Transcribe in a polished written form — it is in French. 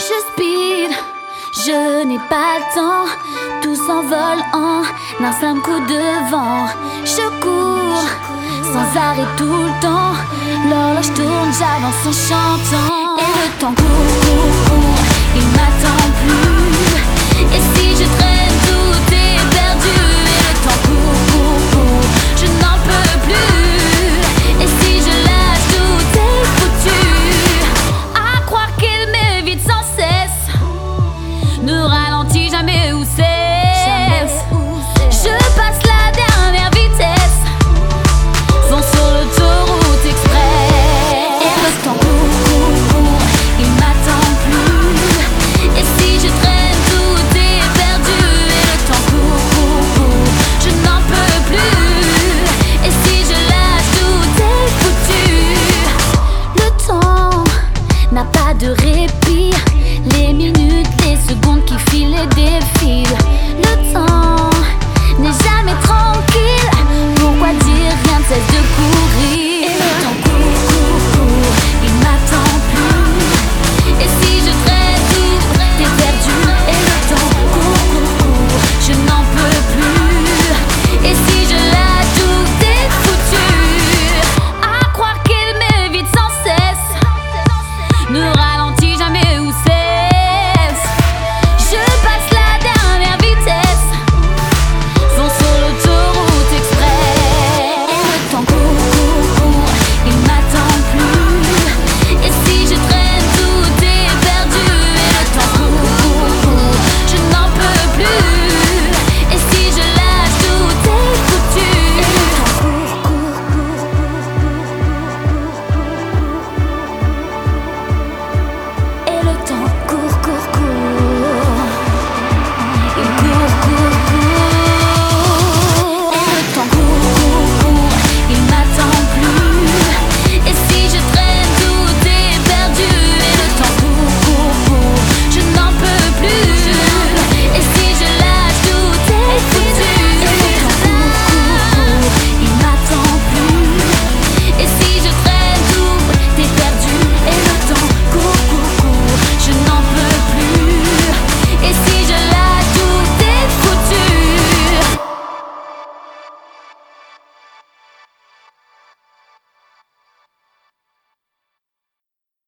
Je speed, je n'ai pas le temps. Tout s'envole en un simple coup de vent. Je cours sans arrêt tout le temps. L'horloge tourne, j'avance en chantant. Et le temps court, court, court, il m'attend plus.